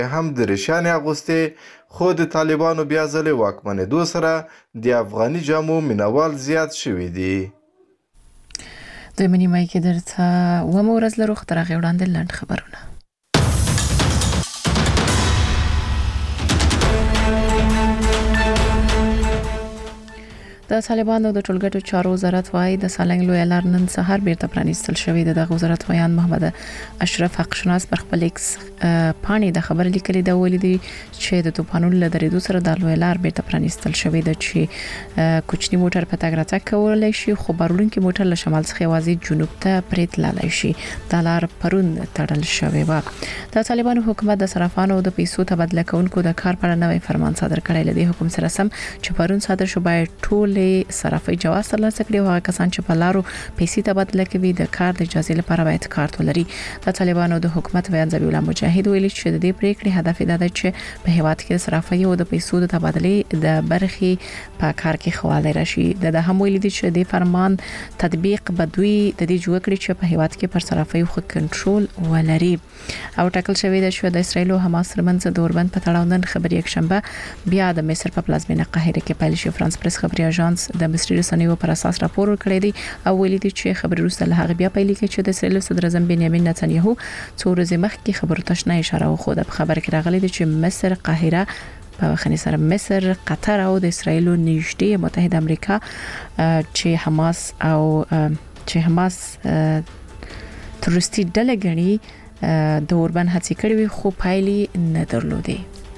هم درشانې اغوستې خو د طالبانو بیا ځلې واکمنېدو سره د افغاني جامو مینوال زیات شوي دي. دویمه نیمه کې درته اومه ورځ لرو خو تر هغې وړاندې لنډ خبرونه. د طالبانو د ټولګټو چارو وزارت وايي د سالنګ لوی لار نن سهار بیرته پرانیستل شوې ده. د وزارت ویان محمد اشرف حقشناس پر خپل ایکس پاڼې د خبر لیکلي د ولیدي چې د طوفانونو له درېدو سره د لوی لار بیرته پرانیستل شوې ده چې کوچني موټر په تګ راتګ کولای شي خو بارونکي موټر له شمال څخه یوازې جنوب ته پرې تللی شي. د لار پرون تړل شوې و. د طالبانو حکومت د صرافانو د پیسو تبادله کوونکو د کار پر نوې فرمان صادر کړی. لدی حکم سره سم چې پرون صادر شو باید ټول صرافي جواز ترلاسه کړي او هغه کسان چې په لارو پیسې تبادله کوي د کار د اجازه لپاره باید کارت ولري. د طالبانو د حکومت ویان ذبیح الله مجاهد ویلي چې د دې پریکړې هدف دا دی چې په هیواد کې صرافي او د پیسو د تبادلې د برخې په کار کې خواله راشي. د هم ویلي دي چې د فرمان تطبیق بدوي د دې جوړ کړي چې په هیواد کې پر صرافي خو کنټرول ولري. او ټاکل شوی دی چې د اسرایل او حماس ترمنځ د اوربند په تړاو نن خبري یکشنبه بیا د مصر په پلازمینه قاهره کې پیل شو. فرانس پریس خبري اژانس د مصري رسنیو پر اساس راپور ورکړی دی او ویلي دي چې خبري وروسته له هغه بیا پیل کې چې د اسرایل صدر اعظم بنیامین نتنیاهو څو ورځې مخکې خبرو ته شنه اشاره وکړه. په خبر کې راغلي دي چې مصر قاهره په خني سره مصر قطر او د اسرایل نږدې متحده امریکا چې حماس تروریستي ډلې غني د اوربند هڅې کړې وي خو پایلې نه درلودې.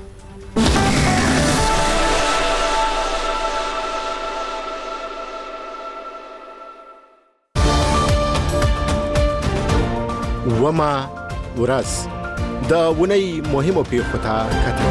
وما ورځ د ونی مهمو پیښو ته کتل.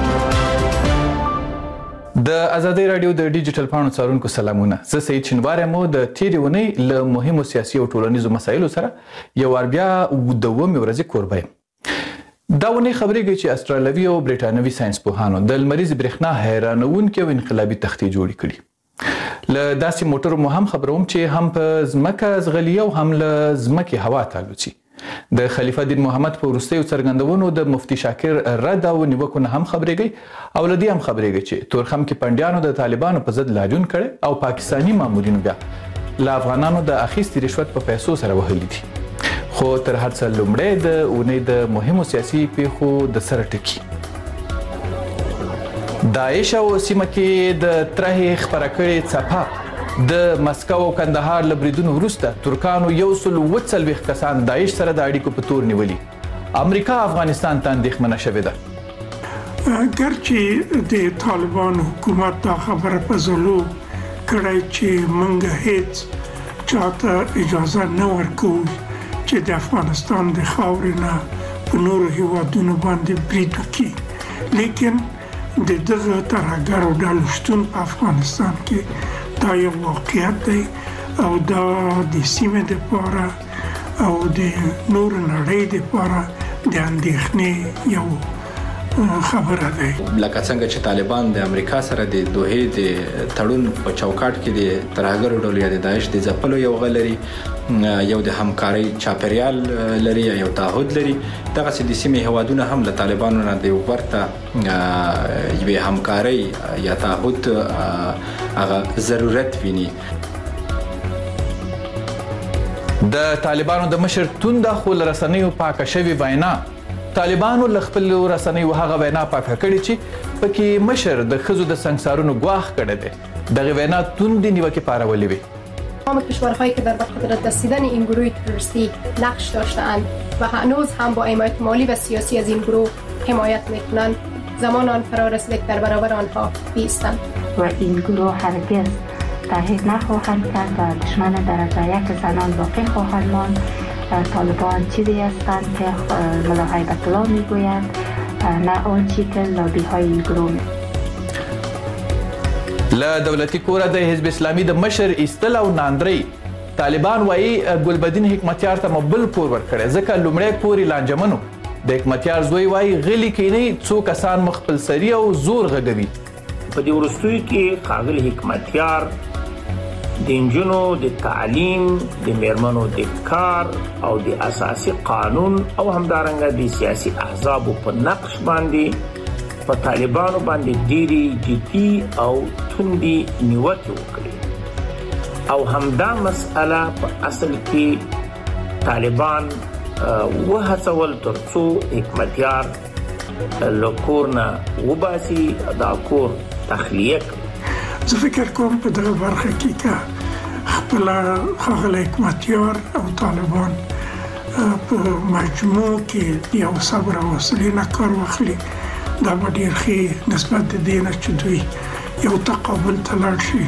د ازادي رادیو د ډیجیټل پاڼو څارونکو سلامونه. زه سید شنوار مو د تیرې ونی له مهمو سیاسي او ټولنیزو مسایلو سره یو ور بیا د دومې ورځې کوربه یم. دا ونی خبرېږي چې استرالیوي او برېټانوي ساينس پوهانو د لمریز برېښنا حیرانونکې او انقلابي تختې جوړې کړې. له داسې موټرو مو هم خبروم چې هم په ځمکه ځغلي او هم له ځمکې هوا ته الوځي. د خلیفه دین محمد په وروستیو څرګندونو د مفتی شاکر رد او نیوکو نه هم خبرېږي او لدی هم خبرېږي چې تورخم کې پنډیانو د طالبانو په ضد لاریون کړي او پاکستانی مامورینو بیا له افغانانو د اخیستي رشوت په پیسو سره وهلي دي. خو تر هر څه لومړی د اونۍ د مهمو سیاسي پیښو د سره ټکی. داعش او سیمه کې د ترهې خپره کړې څپه د مسکو او کندهار له بریدونو وروسته ترکانو 140 کسان داعش سره د اړیکو په تور نیولي. امریکا افغانستان ته اندېښمنه شوې ده. ګرچې د طالبان حکومت دا خبره په زلو کړی چې موږ هیڅ چاته اجازه نه ورکوو چې د افغانستان د خاورې نه په نورو هیوادونو باندې برید وکړي، لیکن د دغه ترهګرو ډلو شتون په افغانستان کې دا یو واقعیت دی او دا د سیمې دپاره او د نور نړۍ دپاره د اندېښنې یو خبره ده. لکه څنګه چې طالبان د امریکا سره د دوحې د تړون په چوکاټ کې د ترهګرو ډلو یا د داعش د ځپلو یو غلري یو د همکاري چاپریال لري یو تعهد لري، دغه د سیمې هوادونه هم له طالبانو نه د ورته یوې همکاري یا تعهد هغه ضرورت ویني. د طالبانو د مشر تونده خو لرسنیو پاکه شوی وینا طالبانو له خپل رسنیو هغه وینا پاکه کړي چې پکې مشر د خزو د سنگسارونو گواخ کړي دي. دغه وینا توندی نیوکه پارولې وي. تمام کشورهایی که در خاطر رسیدن این گروه تروریستی نقش داشته‌اند و هنوز هم با حمایت مالی و سیاسی از این گروه حمایت می‌کنند زمان آن فرا رسیده در برابر آنها بایستند و این گروه هرگز تحریک نخواهند کرد و دشمن درجه یک زنان باقی خواهند ماند. طالبان چیزی هستند که ملا هیبت الله میگوید نه آنچه که لابی های این گروه له دولتي کوره د حزب اسلامي د مشر ایستل او ناندري طالبان وایي ګلبدین حکمتیار ته مبل پور ورکړي ځکه لومړی پوري لانجمنو د حکمتیار زوی وایي غلي کینی څو کسان مخبل سری او زور غږوي. په دې ورستوي کې ښاغلي حکمتیار د نجونو د تعلیم، د میرمنو د کار او د اساسي قانون او همدارنګه د سیاسي احزابو په نقش باندې په طالبانو باندې ډېری جدي او توندي نیوکې وکړي او همدا مسأله په اصل کې طالبان وهڅول ترڅو حکمتیار له کور نه وباسي، دا کور تخلیه کړي. زه فکر کوم په دغه برخه کې که خپل ښاغلی حکمتیار او طالبان په مجموع کې یو صبر او حوصلې نه کار واخلي، دا به ډېر ښه نسبت د دې نه چې دوی یو تقابل ته لاړ شي.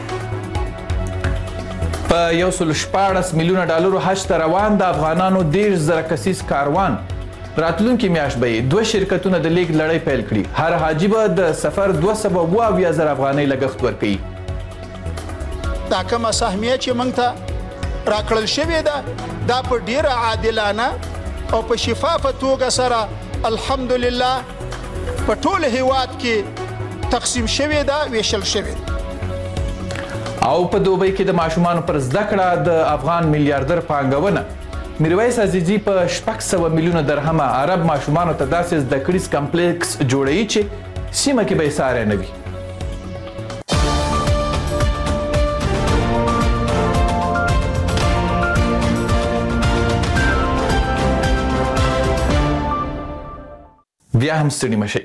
په 114 میلیونه ډالرو حج ته روان د افغانانو 10,000 کسیز کاروان راتلونکي میاشت به 2 شرکتونه د لیږد لړۍ پیل کړي. هر حاجي به د سفر 272,000 افغانۍ لګښت ورکوي. دا کومه سهمیه چې موږ ته راکړل شوې ده دا په ډیره عادلانه او په شفافه توګه سره الحمدلله په ټول هیواد کې تقسیم شوې ده، ویشل شوې ده. او په دوبۍ کې د ماشومانو پر زده کړه د افغان میلیاردر پانګونه میرویس عزیزي په 600 میلیونه درهمه عرب ماشومانو ته داسې زده کړیز کمپلیکس جوړوي چې سیمه کې به یې ساری نه وي. بیا هم ستړي مشئ.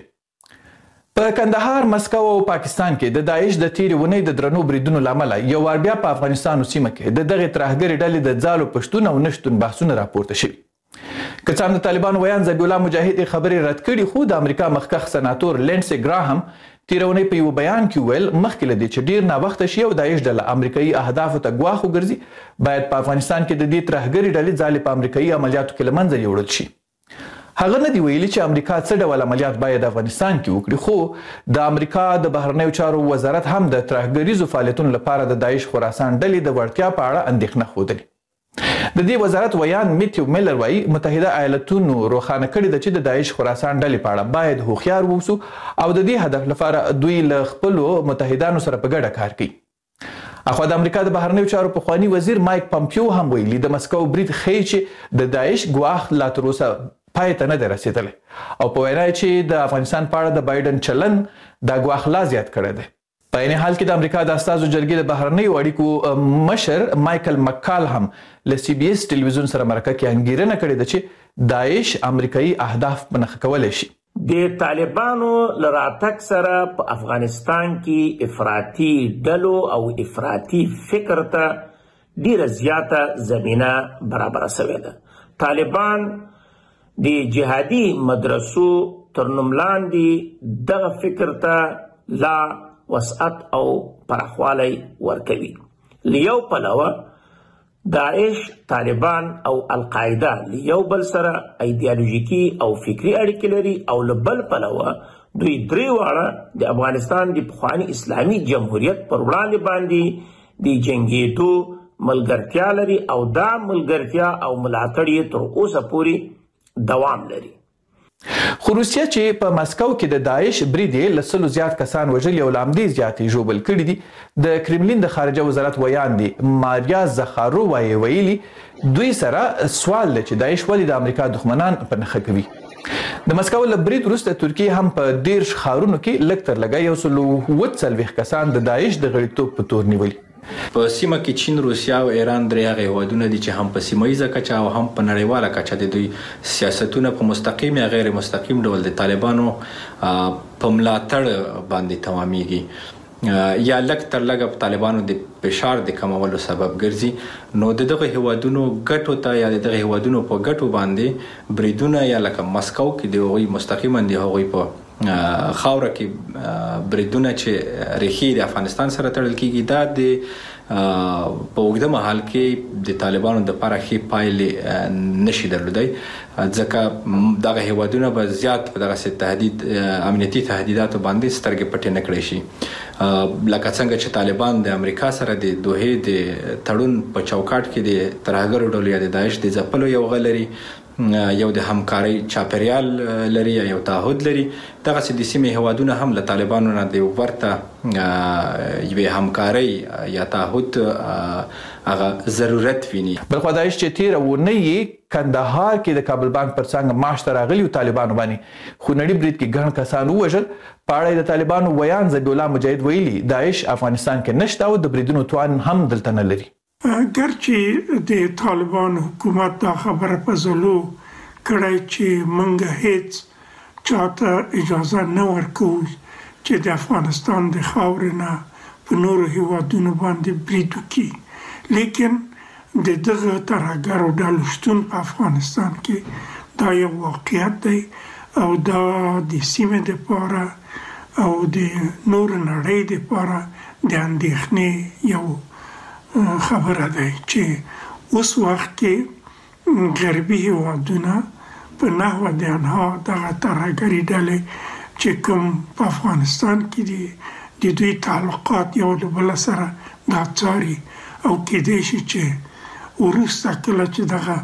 په کندهار، مسکو او پاکستان کې د داعش د تیرې اونۍ د درنو بریدونو له امله یو وار بیا په افغانستان سیمه کې د دغې ترهګرې ډلې د ځالو پشتون او نشتون بحثونه راپورته شوي. که څه هم د طالبانو ویان ذبیح الله مجاهد خبرې رد کړي، خو د امریکا مخکښ سناتور لینډسي ګراهم تیره اونۍ په یو بیان کې وویل مخکې له دې چې ډیر ناوخته شي او داعش ډله امریکایي اهدافو ته ګواښ وګرځي، باید په افغانستان کې د دې ترهګرې ډلې ځالې په امریکایي عملیاتو کې له منځه یوړل شي. هغه نه دی ویلي چې امریکا څه ډول عملیات باید افغانستان کې وکړي، خو د امریکا د بهرنیو چارو وزارت هم د ترهګریزو فعالیتونو لپاره د داعش خراسان ډلې د وړتیا په اړه اندېښنه ښودلې. د دې وزارت ویان میتیو میلر وایي متحده ایالتونو روښانه کړې ده چې د داعش خراسان ډلې په اړه باید هوښیار واوسو او د دې هدف لپاره دوی له خپلو متحدانو سره په ګډه کار کوي. اخوا د امریکا د بهرنیو چارو پخواني وزیر مایک پمپیو هم ویلي د مسکو برید ښیي چې د داعش ګواښ لا تر اوسه پای ته نه دی رسېدلی او په وینا چې د افغانستان په اړه د بایډن چلن دا ګواښ لا زیات کړی دی. په عین حال کې د امریکا د استازو جرګې د بهرنیو اړیکو مشر مایکل مکال هم له سی بي اس ټلویزیون سره مرکه کې انګیرنه کړې ده چې داعش امریکایي اهداف په نښه کولی شي. د طالبانو له راتګ سره په افغانستان کې افراطي ډلو او افراطي فکر ته ډیره زیاته زمینه برابره شوې ده. طالبان د جهادي مدرسو تر نوم لاندې دغه فکر ته لا وسعت او پراخوالی ورکوي. له یو پلوه داعش، طالبان او القاعده له یو بل سره ایدیالوژیکي او فکري اړیکې لري او له بل پلوه دوی درې واړه د افغانستان د پخواني اسلامي جمهوریت پر وړاندې باندې د جنګېدو ملګرتیا لري او دا ملګرتیا او ملاتړ یې تر اوسه پورې دوام لري. خو روسیه چې په مسکو کې د داعش برید یې له 100 زیات کسان وژلي او له همدې زیاتې ژوبل کړي دي، د کرملین د خارجه وزارت ویان دی ماریا زخارووا یې ویلي دوی سره سوال دی چې داعش ولې د امریکا دښمنان په نښه کوي. د مسکو له برید وروسته ترکیه هم په 10 ښارونو کې لږ تر لږه 140 کسان د داعش د غړیتوب په تور نیولي. په سیمه کې چین، روسیا او ایران درې هغه هیوادونه دي چې هم په سیمایي کچه او هم په نړیواله کچه د دوی سیاستونه په مستقیم یا غیر مستقیم ډول د طالبانو په ملاتړ باندې تمامېږي یا لږ تر لږه په طالبانو د فشار د کمولو سبب ګرځي. نو دغه هیوادونو ګټو ته یا دغه هیوادونو په ګټو باندې بریدونه یا لکه مسکو کې د هغوی مستقیما د هغوی په خاوره کې بریدونه چې ریښې د افغانستان سره تړل کیږي، دا د په اوږده مهال کې د طالبانو د لپاره ښې پایلې نشي درلودی، ځکه دغه هیوادونه به زیات په دغسې امنیتي تهدیداتو باندې سترګې پټې نه کړی شي. لکه څنګه چې طالبان د امریکا سره د دوحې د تړون په چوکاټ کې د ترهګرو ډلو یا د داعش د ځپلو یو غږ لري، یو د همکارۍ چاپیریال لري یو تعهد لري. دغسې د سیمې هیوادونه هم له طالبانو نه د ورته یوې همکارۍ یا تعهد هغه ضرورت ویني. بلخوا داعش چې تېره اونۍ یې کندهار کې د کابل بانک پر څنګ معاش ته راغلیو طالبانو باندې خونړي برید کې ګڼ کسان ووژل. په اړه د طالبانو ویان ذبیح الله مجاهد ویلي داعش افغانستان کې نشته او د بریدونو توان هم دلته نه لري. ګرچې د طالبان حکومت دا خبره په زلو کړی چې موږ هیڅ چاته اجازه نه ورکوو چې د افغانستان د خاورې نه په نورو هیوادونو باندې برید وکړي، لیکن د دغه ترهګرو ډلو شتون په افغانستان کې دا یو واقعیت دی او دا د سیمې دپاره او د نورو نړۍ دپاره د اندېښنې یو خبره ده چې اوس وخت کې غربي هیوادونه په نحوه د انها دغه ترهګري ډلې چې کوم په افغانستان کې دي د دوی تعلقات یو له بل سره دا څاري او کېدای شي چې وروسته کله چې دغه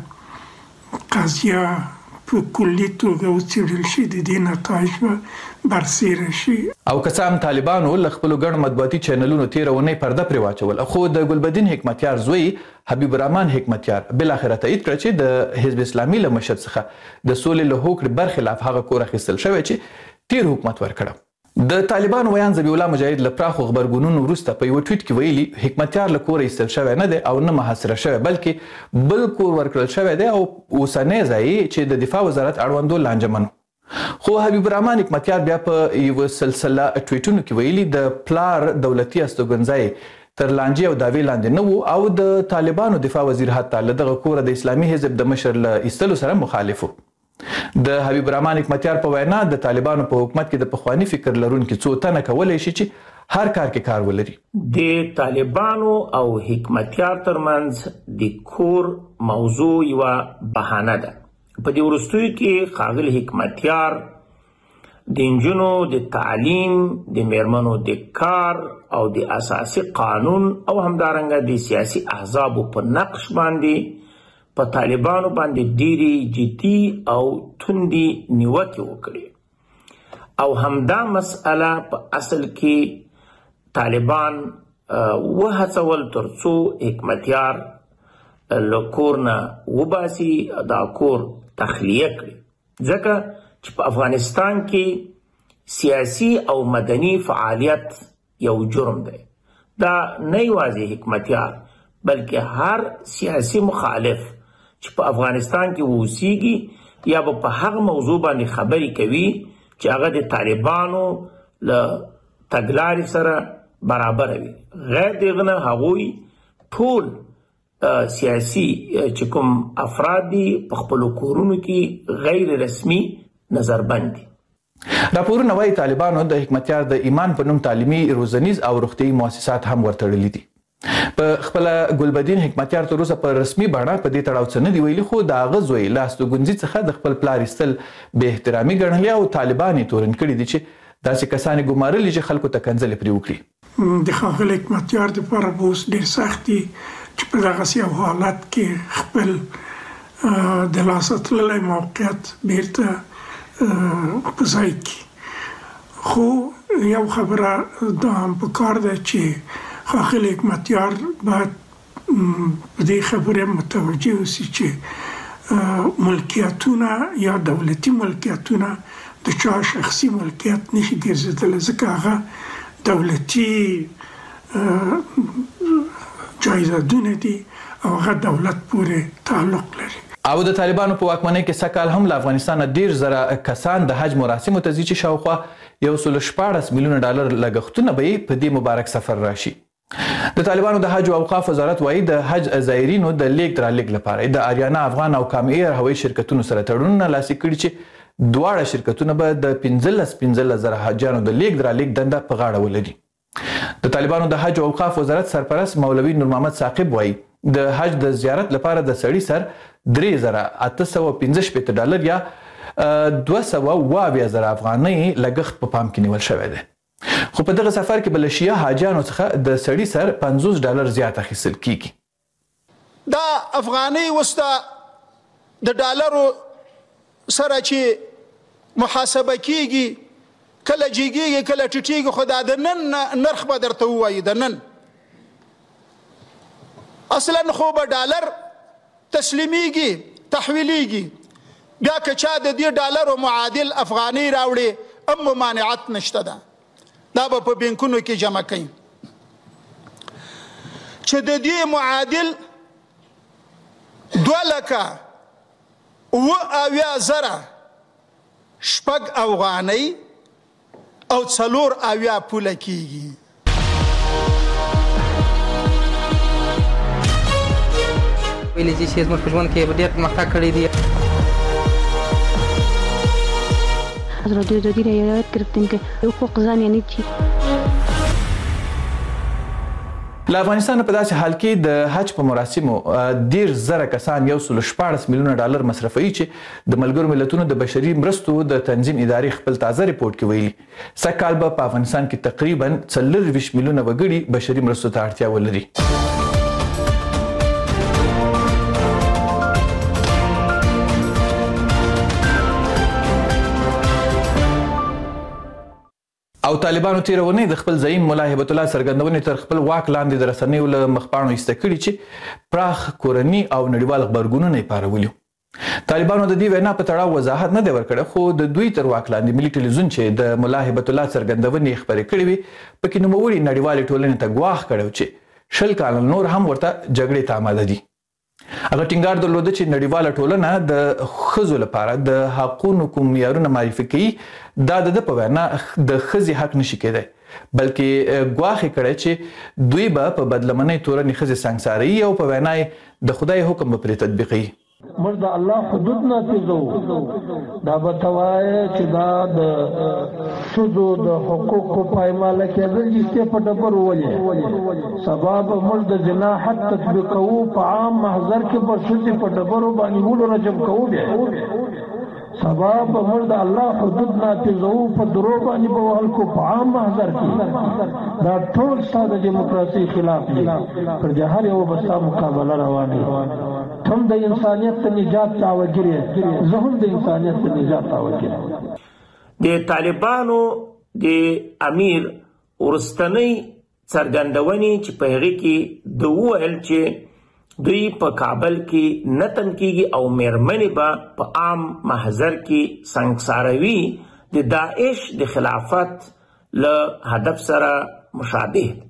قضیه په کلي توګه وڅېړل شي د دې نتایج به برسېره شي. او که څه هم طالبانو له خپلو ګڼ مطبوعاتي چینلونو تېره اونۍ پرده پرې واچول، خو د ګلبدین حکمتیار زوی حبیب الرحمن حکمتیار بالاخره تایید کړه چې د حزب اسلامي له مشر څخه د سولې له هوکړې برخلاف هغه کور اخیستل شوی چې تېر حکومت ورکړه. د طالبانو ویان ذبیح الله مجاهد له پراخو غبرګونونو وروسته په یو ټویټ کې ویلي حکمتیار له کوره ایستل شوی نه دی او نه محاصره شوی بلکې بل کور ورکړل شوی دی او اوسنی ځای چې د دفاع وزارت اړوندو لانجمن. خو حبیب الرحمن حکمتیار بیا په یو سلسله ټویټونو کې ویلي د پلار دولتي استوګنځای تر لانجې او دعوې لاندې نه و او د طالبانو دفاع وزیر حتی له دغه کوره د اسلامي حزب د مشر له ایستلو سره مخالف و. د حبیب الرحمن حکمتیار په وینا د طالبانو په حکومت کې د پخواني فکر لرونکي څو تنه کولی شي چې هر کار کې کار ولري. د طالبانو او حکمتیار ترمنځ د کور موضوع یوه بهانه ده. په دې وروستیو کې ښاغلي حکمتیار د نجونو د تعلیم، د میرمنو د کار او د اساسي قانون او همدارنګه د سیاسي احزابو په نقش باندې په طالبانو باندې ډېرې جدي او توندې نیوکې وکړې او همدا مسئله په اصل کې طالبان وهڅول تر څو حکمتیار له کور نه وباسي، دا کور تخلیه کړي، ځکه چې په افغانستان کې سیاسي او مدني فعالیت یو جرم دی. دا نه یوازې حکمتیار بلکې هر سیاسي مخالف چې په افغانستان کې اوسیږي یا به په هغه موضوع باندې خبرې کوي چې هغه د طالبانو له تګلارې سره برابر وي. غیر دغه نه هغوی ټول سیاسي چې کوم افراد دي په خپلو کورونو کې غیر رسمي نظربند دي. راپورونه وایي طالبانو د حکمتیار د ایمان په نوم تعلیمي، روزنیز او روغتیایي مؤسسات هم ورتړلي دي. په خپله ګلبدین حکمتیار تر اوسه په رسمي بڼه په دې تړاو څه نه دي ویلي، خو د هغه زوی له استوګنځي څخه د خپل پلار ایستل بې احترامي ګڼلي او طالبان یې تورن کړي دي چې داسې کسان یې ګمارلي چې خلکو ته کنځلې پرې وکړي. د ښاغلي حکمتیار دپاره به اوس ډېر سخت دي چې په دغسې یو حالت کې خپل د لاسه تللی موقعیت بیرته په ځای کړي. خو یو خبره دا هم پکار ده چې ښاغلي حکمتیار باید په دې خبرې متوجه اوسي چې ملکیتونه یا دولتي ملکیتونه د چا شخصي ملکیت نشي ګرځېدلی، ځکه هغه دولتي جایدادونه دي او هغه دولت پورې تعلق لري. او د طالبانو په واکمنۍ کې سږ کال هم له افغانستانه ډېر زره کسان د حج مراسمو ته ځي چې شاوخوا 114 میلیونه ډالر لګښتونه به یې په دې مبارک سفر راشي. د طالبانو د حج او اوقاف وزارت وایي د حج زایرینو د لیږد رالېږد لپاره د آریانا افغان او کام ایر هوایي شرکتونو سره تړونونه لاسلیک کړي چې دواړه شرکتونه به د 15 زره حاجیانو د لیږد رالېږد دنده په غاړه ولري. د طالبانو د حج او اوقاف وزارت سرپرست مولوي نور محمد ثاقب وایي د حج د زیارت لپاره د سړي سر 3815 ډالر یا 220,000 افغانۍ لګښت په پام کې نیول شوی دی. خو په دغه سفر کې به له شیعه حاجیانو څخه د سړي سر 50 ډالر زیات اخیستل کیږي. دا افغانۍ اوس د د ډالرو سره چې محاسبه کیږي کله جیږي کله ټیټیږي خو دا د نن نرخ به درته ووایي د نن اصلا خو به ډالر تسلیمیږي تحویلیږي بیا که چا د دې ډالرو معادل افغاني راوړي هم ممانعت نشته ده دا به په بینکونو کې جمع کوي چې د دې معادل 2,70,000 شپږ افغانۍ او 4 پوله کیږي ویلې چې زموږ په ژوند کې ډېر پرمختګ کړی دی. ازادي رایت گرفتیم که حقوق زن یعنی چی؟ له افغانستان په داسې حال کې د حج په مراسمو 10,000 کسان 114 میلیونه ډالر مصرفوي چې د ملګرو ملتونو د بشري مرستو د تنظیم ادارې خپل تازه ریپورت کې ویلي سږکال به په افغانستان کې تقریبا 24 میلیونه وګړي بشري مرستو ته اړتیا ولري. او طالبانو تیرونی د خپل زعیم مولا هیبت الله څرګندونې تر خپل واک لاندې د رسنیو له مخپاڼو ایسته کړي چې پراخ کورني او نړیوال خبرګونونه یې پارولي. طالبانو د دې وینا په تړاو وضاحت نه دی ورکړی خو د دوی تر واک لاندې ملي ټلویزیون چې د مولا هیبت الله څرګندونې خپرې کړې وي پکې نوموړي نړیوالې ټولنې ته ګواښ کړی چې 20 کاله نور هم ورته جګړې ته آماده دي. هغه ټینګار درلوده چې نړیواله ټولنه د ښځو لپاره د حقونو کوم معیارونه معرفي کوي دا د په وینا د ښځې حق نشي کېدی بلکې ګواښ یې کړی چې دوی به په بدلمنۍ تورنې ښځې سنګساروي او په وینا یې د خدای حکم به پرې تطبیقوي. موږ د الله حدود نافذو دا به ته وایې چې دا د ښځو د حقوقو پایماله کېدل چې په ډبرو ولې سبا به موږ د زنا حد تطبیقوو په عام محضر کې به ښځې په ډبرو باندې وړو رجم کوو بیا سبا به موږ د الله حدود نافذو په درو باندې به وهل کو په عام محضر کې دا ټول ستا د ډیموکراسۍ خلاف دي پر جهر یو به ستا مقابله روانه هم د انسانیت ته نجات دعوګر زه هم د انسانیت ته نجات دعوګر. د طالبانو د امیر ورستنی څرګندونې چې په هغه کې د وویل چې دوی په کابل کې نتن کېږي او میرمنې به په عام محضر کې سنګساروي د داعش د خلافت له هدف سره مشابه دی.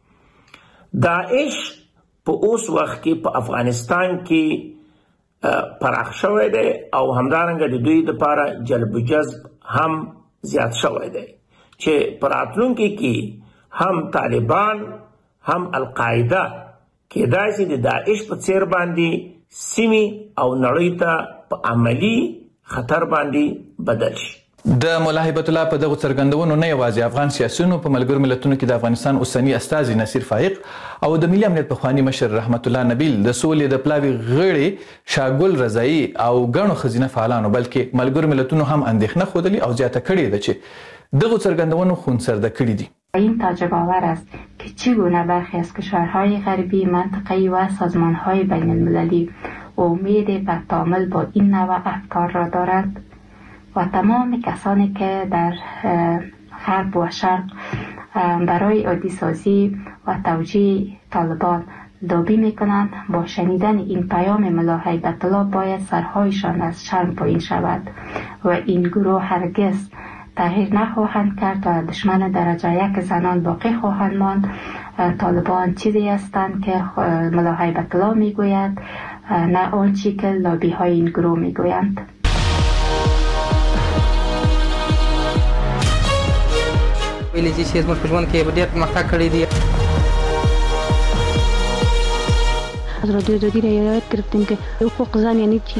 داعش په اوس وخت کې په افغانستان کې پراخ شوی دی او همدارنګه د دوی لپاره جلب جذب هم زیات شوی دی چې په راتلونکي کې هم طالبان هم القاعده کېدای شي د داعش په څیر باندې سیمې او نړۍ ته په عملی خطر باندې بدل شي. د مولا هیبت الله په دغه څرګندونو نه یوازې افغان سیاسیونو په ملګرو ملتونو کې د افغانستان اوسنی استازي نصیر فائق او د ملي امنیت پخوانی مشر رحمت الله نبیل د سولې د پلاوي غړي شاګل رضایی او ګڼو ښځینه فعالانو بلکې ملګرو ملتونو هم اندېښنه ښودلې او زیاته کړې ده چې دغه څرګندونو خونسرده کړي دي. این تعجب آور است که چگونه برخی از کشورهای غربی منطقه‌ای و سازمانهای بین المللی امید به تعامل با این نوع افکار را دارند و تمام کسانی که در غرب و شرق برای عادی سازی و توجیه طالبان لابی میکنند با شنیدن این پیام مولا هیبت الله باید سرهایشان از شرم پایین شود و این گروه هرگز تغییر نخواهند کرد و دشمن درجه یک زنان باقی خواهند ماند. طالبان چیزی هستند که مولا هیبت الله میگوید نه آنچه که لابی های این گروه میگویند. ویلې چې زموږ په ژوند کې ډېر پرمختګ کړی دی. ازادي رایت گرفتیم که حقوق زن یعنی چی؟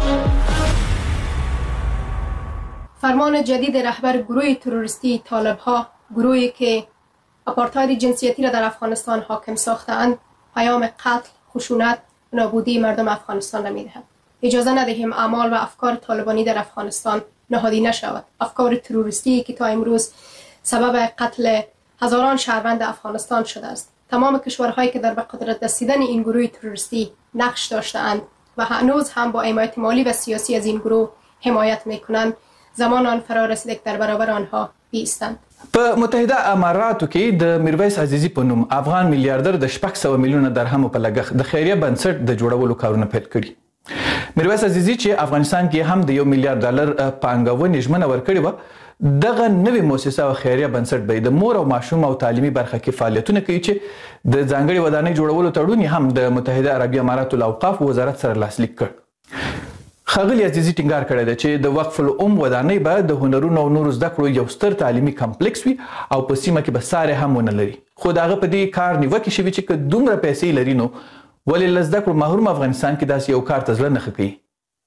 فرمان جدید رهبر گروه تروریستی طالب‌ها، گروهی که آپارتاید جنسیتی را در افغانستان حاکم ساخته‌اند، پیام قتل، خشونت، نابودی مردم افغانستان را می‌دهد. اجازه ندهیم اعمال و افکار طالبانی در افغانستان نهادینه شود. افکار تروریستی که تا امروز سبب قتل هزاران شهروند افغانستان شده است. تمام کشورهایی که در به قدرت رسیدن این گروه تروریستی نقش داشته‌اند و هنوز هم با حمایت مالی و سیاسی از این گروه حمایت میکنند. زمان آن فرا رسیده که در برابر آنها بیستند. په متحده اماراتو کې د میرویس عزیزی په نوم افغان میلیاردر د 600 میلیونه درهم په لګښت د خیریه بنسټ د جوړولو کارونه پیل کړي. میرویس عزیزی چې افغانستان کې هم د $1 میلیارډ پانګونې ژمنه ورکړې وه، دغه نوې مؤسسه او خیریه بنسټ به د مور او ماشوم او تعلیمي برخه کې فعالیتونه کوي چې د ځانګړي ودانۍ جوړولو تړون هم د متحده عربي اماراتو الاوقاف وزارت سره لاسلیک کړ. ښاغلي عزیزي ټینګار کړی دی چې د وقف العم ودانۍ به د هنرونو او نورو زده کړو یو ستر تعلیمي کمپلیکس وي او په سیمه کې به سارې هم ونه لري. خو د هغه په دې کار نیوکې شوي چې که دومره پیسې لري نو ولې له زده کړو محروم افغانستان کې داسې یو کار ته زړه نه ښه کوي.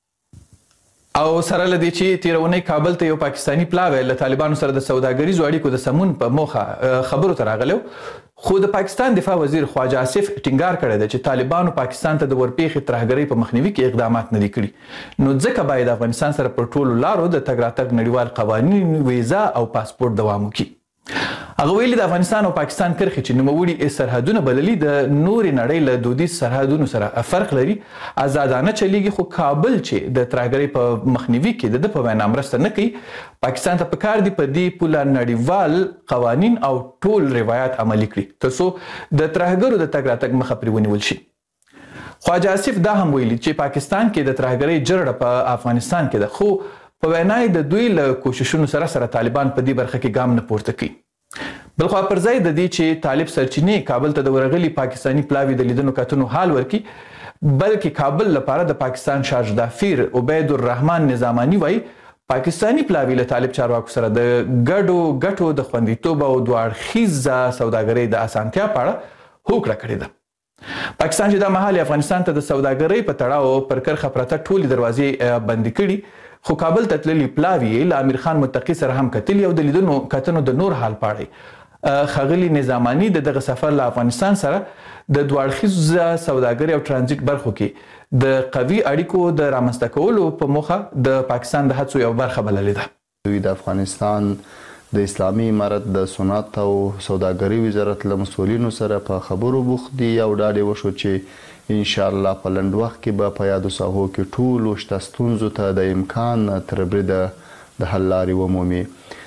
او سره له دې چې تېره اونۍ کابل ته یو پاکستاني پلاوی له طالبانو سره د سوداګریزو اړیکو د سمون په موخه خبرو ته راغلی، خو د پاکستان دفاع وزیر خواجه آصف ټینګار کړی دی چې طالبانو پاکستان ته د ورپېښې ترهګرۍ په مخنیوي کې اقدامات نه دي کړي، نو ځکه باید افغانستان سره پر ټولو لارو د تګ راتګ نړیوال قوانین، ویزا او پاسپورت دوام وکړي. هغه ویلي د افغانستان او پاکستان کرښې چې نوموړي سرحدونه بللي د نورې نړۍ له دودیز سرحدونو سره فرق لري، ازادانه چلیږي، خو کابل چې د ترهګرۍ په مخنیوي کې د ده په وینا مرسته نه کوي، پاکستان ته پکار دي په دې پوله نړیوال قوانین او ټول روایات عملي کړي تر څو د ترهګرو د تګ راتګ مخه پرې ونیول شي. خواجه آصف دا هم ویلي چې پاکستان کې د ترهګرۍ جرړه په افغانستان کې ده، خو په وینا یې د دوی له کوششونو سره طالبان په دې برخه کې ګام نه پورته کوي. بلخوا پر ځای د دې چې طالب سرچینې کابل ته د ورغلي پاکستاني پلاوي د لیدنو کتنو حال ورکړي، بلکې کابل لپاره د پاکستان شارج دافیر عبید الرحمن نظامانی وایي پاکستاني پلاوي له طالب چارواکو سره د ګډو ګټو د خوندیتوب او دوه اړخیزه سوداګرۍ د اسانتیا په اړه هوکړه کړې ده. پاکستان چې دا مهال افغانستان ته د سوداګرۍ په تړاو پر کرښه پرته ټولې دروازې بندې کړي، خو کابل ته تللي پلاوي له امیر خان متقي سره هم کتلي او د لیدنو کتنو د نور حال پاړی. ښاغلي نظامانی د دغه سفر له افغانستان سره د دوه اړخیزه سوداګرۍ او ترانزیت برخو کې د قوي اړیکو د رامنځته کولو په موخه د پاکستان د هڅو یو برخه بللې ده. دوی د افغانستان د اسلامي امارت د صنعت او سوداګرۍ وزارت له مسؤلینو سره په خبرو بوخت دي او ډاډ وشو چې ان شاء الله په لنډ وخت کې به په یادو ساحو کې ټولو شته ستونزو ته د امکان تر بریده د حل لارې ومومي.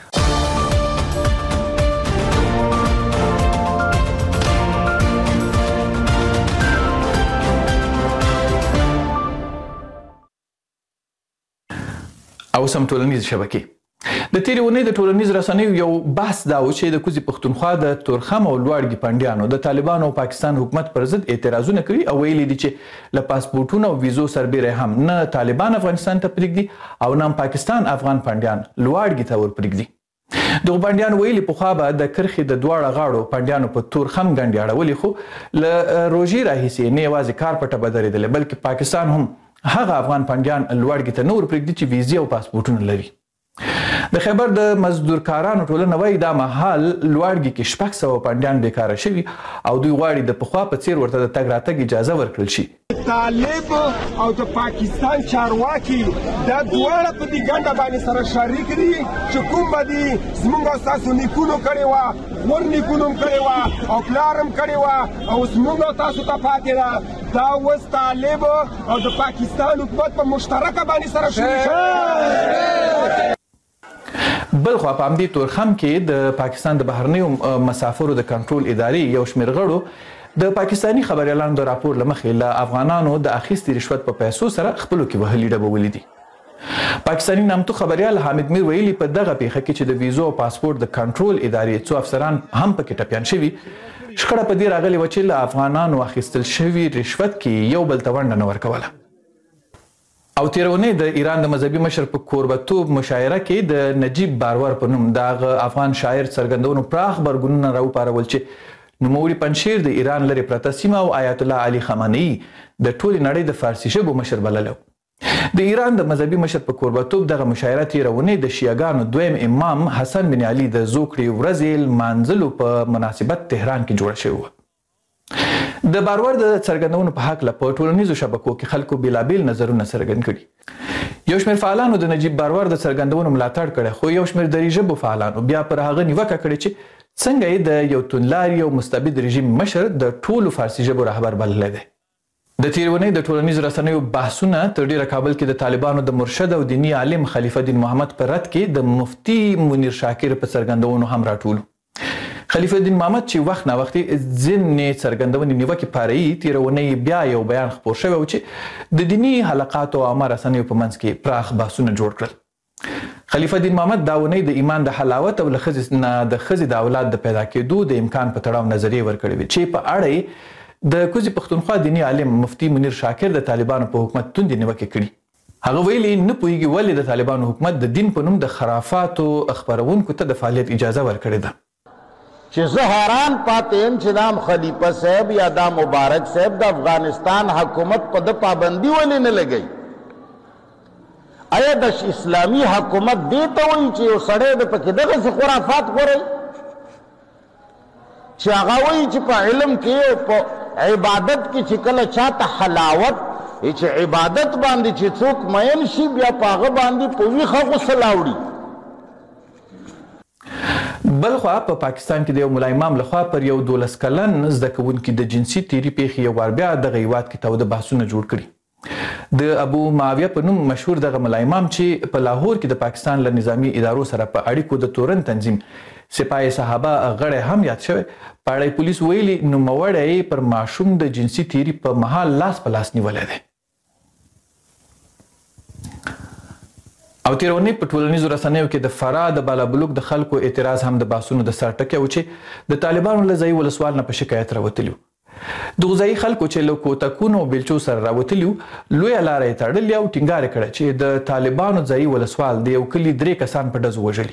او سم ټولنیز شبکې د تیرې اونۍ د ټولنیز رسنیو یو بحث دا و چې د کوزي پښتونخوا د تورخم او لوړګي پنډیانو د طالبانو او پاکستان حکومت پر ضد اعتراضونه کړي او ویلي دي چې له پاسپورټونو او ویزو سربیره هم نه طالبان افغانستان ته پرېږدي او نه پاکستان افغان پنډیان لوړګي ته ور پرېږدي. دغه پنډیان ویلي پخوا به د کرښې د دواړه غاړو پنډیانو په تورخم ګنډې اړولې، خو له روژې راهیسې نه یوازې کار پټه به درېدلې بلکې پاکستان هم هغه افغان پنډیان لوړګي ته نه ور پرېږدي چې ویزې او پاسپورټونه لري. د خیبر د مزدورکارانو ټولنه وایي دا مهال لوړګي کې 600 پنډیان بیکاره شوي او دوی غواړي د پخوا په څیر ورته د تګ راتګ اجازه ورکړل شي. طالب او د پاکستان چارواکي دا دواړه په دې ګنډه باندې سره شریک دي چې کوم به دي زموږ او ستاسو نیکونو کړې وه، ور نیکونو هم کړې وه او پلار هم کړې وه او زموږ او تاسو ته پاتې ده. دا اوس طالب او د پاکستان حکومت په مشترکه باندې سره شریک. بلخوا په همدې تورخم کې د پاکستان د بهرنیو مسافرو د کنټرول ادارې یو شمېر غړو د پاکستاني خبریالانو د راپور له مخې له افغانانو د اخیستې رشوت په پیسو سره خپلو کې وهلي ډبه ولیدي. پاکستاني نامتو خبریال حامد میر ویلي په دغه پیښه کې چې د ویزو او پاسپورت د کنټرول ادارې څو افسران هم پکې ټپیان شوي، شخړه په دې راغلې وه چې له افغانانو اخیستل شوي رشوت کې یو بل ته ونډه نه ورکوله. او تېره اونۍ د ایران د مذهبي مشر په کوربتوب مشاعره کې د نجیب باروار په نوم دغه افغان شاعر څرګندونو پراخ غبرګونونه راوپارول چې نوموړي پنجشیر د ایران لرې پرته سیمه او آیت الله علي خامنه‌ای د ټولې نړۍ د فارسي ژبو مشر بللی. د ایران د مذهبي مشر په کوربتوب دغه مشاعره تېره اونۍ د شیعهګانو دویم امام حسن بن علي د زوکړې ورځې لمانځلو په مناسبت تهران کې جوړه شوې وه. د باروار د څرګندونو په هکله په ټولنیزو شبکو کې خلکو بېلابېل نظرونه څرګند کړي. یو شمېر فعالانو د نجیب باروار د څرګندونو ملاتړ کړی، خو یو شمېر دري ژبو فعالانو بیا پر هغه نیوکه کړې چې څنګه یې د یو توندلاري او مستبد رژیم مشر د ټولو فارسي ژبو رهبر بللی دی. د تیرونې د ټولنیزو رسنیو بحثونه تر ډیره کابل کې د طالبانو د مرشد او دینی عالم خلیفه الدین محمد په رد کې د مفتي منیر شاکر په څرګندونو هم راټول. خلیفه الدین محمد چې وخت نا وخت ځینې څرګندونې نیوکې پاري تیرونې بیا یو بیان خپور شوی و چې د دینی حلقات او عامه رسنیو په منځ کې پراخ بحثونه جوړ کړل. خلیفه الدین محمد دا ونې د ایمان د حلاوت او د ښځې د اولاد د پیدا کېدو د امکان په تړاو نظریې ورکړې وې چې په اړه د کوزي پښتونخوا دینی عالم مفتي منیر شاکر د طالبانو په حکومت توندې نیوکې کړي. هغه ویلي نه پوهیږي ولې د طالبانو حکومت د دین په نوم د خرافاتو خپرونکو ته د فعالیت اجازه ورکړې ده. چې زه حیران پاتې یم چې دا خلیفه صاحب یا دا مبارک صاحب د افغانستان حکومت په د پابندي ولې نه لګوي. آیا د اسلامي حکومت دې ته وایي چې یو سړی د پکې دغسې خرافات غوروي چې هغه وایي چې په علم کې او په عبادت کې چې کله چاته حلاوت چې عبادت باندې چې څوک مین شي بیا په هغه باندې په ویښه غسل اوړي. بلخوا په پاکستان کې د یو ملا امام لخوا پر یو 12 کلن زده کوونکي د جنسي تیري پیښې یو وار بیا دغه هیواد کې تاوده بحثونه جوړ کړي. د ابو معاویه په نوم مشهور دغه ملا امام چې په لاهور کې د پاکستان له نظامی ادارو سره په اړیکو د تورن تنظیم سپاه صحابه غړی هم یاد شوی. په اړه پولیس ویلي نوموړی پر ماشوم د جنسي تیري په مهال لاس په لاس نیولی دی. او تیرونې په ټولنیزو رسنیو کې د فراه د بالابلوک د خلکو اعتراض هم د بحثونو د سر ټکی و چې د طالبانو له ځایي ولسوال نه په شکایت راوتلي وو. د غذایي خلکو چې له کوتکونو او بیلچو سره راوتلي وو لویه لاره یې تړلې او ټینګار یې کړی چې د طالبانو ځایي ولسوال د یو کلي 3 کسان په ډزو وژلي.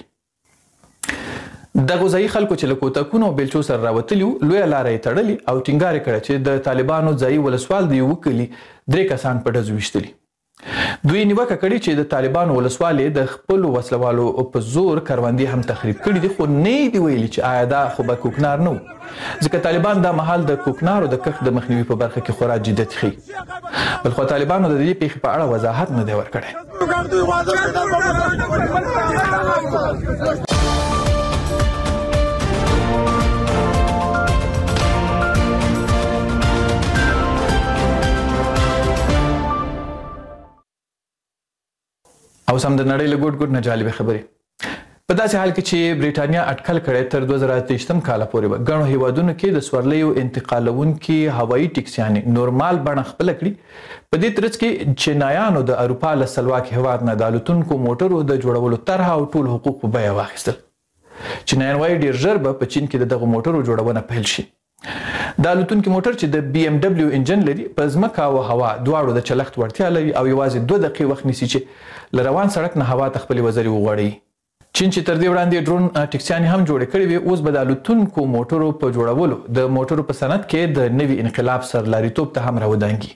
د غذایي خلکو چې له کوتکونو او بیلچو سره راوتلي وو لویه لاره یې تړلې او ټینګار یې کړی چې د طالبانو ځایي ولسوال د یو کلي 3 کسان په ډزو ویشتلي. دوی نیوکه کړې چې د طالبانو ولسوال د خپلو وسلوالو په زور کروندې هم تخریب کړي دي، خو نه دی ویلي چې آیا دا خو به کوکنار نه و، ځکه طالبان دا مهال د کوکنارو د کښت د مخنیوي په برخه کې خورا جدیت ښیي. بلخو طالبانو د دې پیښې په اړه وضاحت نه دی ورکړی. او سم د نړۍ له ګوټ ګوټ نه جالبه خبرې. په داسې حال کې چې بریټانیا اټکل کړی تر 2023 کال پورې به ګڼو هیوادونو کې د سورلیو انتقالونکي هوایي ټیکسیانې نورمال بڼه خپله کړي. په دې ترڅ کې چینایانو د اروپا له سلواک هیواد نه د الوتونکو موټرو د جوړولو طرحه او ټول حقوق په بیه واخیستل. چینایان وایي ډیر ژر به په چین کې د دغه موټرو جوړونه پیل شي. د الوتونکي موټر چې د BMW انجن لري په ځمکه او هوا دواړو د چلښت وړتیا لري او یوازې 2 دقیقې وخت نیسي چې له روان سړک نه هوا ته خپلې وزرې وغوړوي. چین چې تر دې وړاندې ډرون ټیکسیانې هم جوړې کړې وې، اوس به د الوتونکو موټرو په جوړولو د موټرو په صنعت کې د نوي انقلاب سرلاریتوب ته هم راودانګي.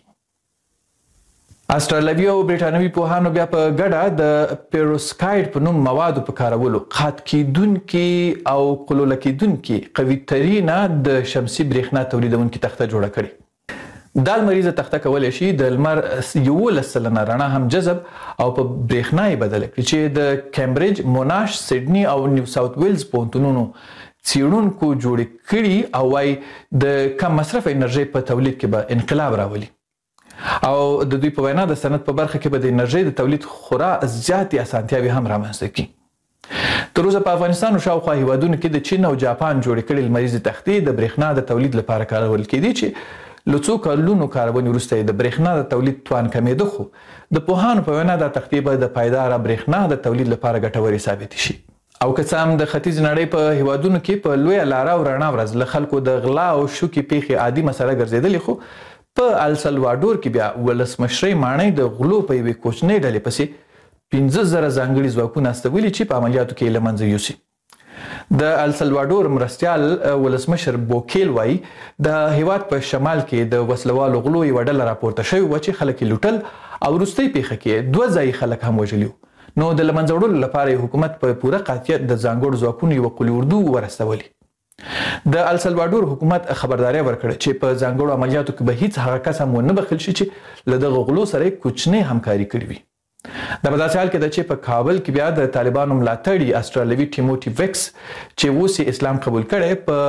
استرالیوي او برېټانوي پوهانو بیا په ګډه د پیروسکایډ په نوم موادو په کارولو قات کیدونکي او قلوله کیدونکي قوي ترینه د شمسي برېښنا تولیدونکي تخته جوړه کړې. دا لمریزه تخته کولی شي د لمر 11 سلنه رڼا هم جذب او په برېښنا یې بدله کړي چې د کیمبرج، موناش، سیډني او نیو ساوث ویلز پوهنتونونو څیړونکو جوړې کړي او وايي د کم مصرف انرژۍ په تولید کې به انقلاب راولي. او د دوی په وینا د صنعت په برخه کې به د انرژۍ د تولید خورا زیاتې اسانتیاوې هم رامنځته کړي. تر اوسه په افغانستان او شاوخوا هیوادونو کې د چین او جاپان جوړې کړي لمریزې تختې د برېښنا د تولید لپاره کارول کېدي چې له څو کلونو کارونې وروسته د برېښنا د تولید توان کمیده، خو د پوهانو په وینا دا تختې به د پایداره برېښنا د تولید لپاره ګټورې ثابتې شي. او که څه هم د ختیځ نړۍ په هیوادونو کې په لویه لاره او رڼا ورځ له خلکو د غلا او شوکې پیښې عادي مسله ګرځېدلې، خو په السلواډور کې بیا ولسمشرۍ ماڼۍ د غلو په یوې کوچنۍ ډلې پسې 15,000 ځانګړي ځواکونه استولي چې په عملیاتو کې یې له منځه یوسي. د السلواډور مرستیال ولسمشر بوکیل وایي د هیواد په شمال کې د وسلوالو غلو یوه ډله راپورته شوې وه چې خلک یې لوټل او وروستۍ پیښه کې 2 ځایي خلک هم وژلي وو. نو د له منځه وړلو لپاره یې حکومت په پوره قاطعیت د ځانګړو ځواکونو یوه قول اردو ورستولي. د السلواډور حکومت خبرداری ورکړه چې په ځانګړو عملیاتو کې به هیڅ هغه کس هم ونه بخښل شي چې له دغه غلو سره یې کوچنۍ همکاري کړې وي. دا په داسې حال کې ده چې په کابل کې بیا د طالبانو ملاتړي استرالیوي ټیموټي ویکس چې اوس یې اسلام قبول کړی په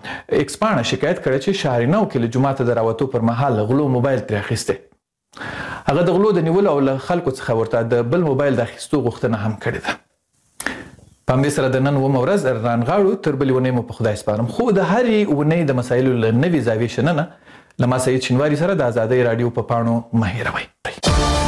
ایکس پاڼه شکایت کړی چې شهرینو کې له جوماته د راوتو پر مهال غلو موبایل ترې اخیستی. هغه د غلو د نیولو او له خلکو څخه ورته د بل موبایل د اخیستو غوښتنه هم کړې ده. په همدې سره د نن اوومه ورځ رانغاړو، تر بلې اونۍ مو په خدای سپارم. خو د هرې اونۍ د مسایلو له نوې زاویې شننه له ما سعید شینواري سره د ازادۍ راډیو په پاڼو مه هېروئ.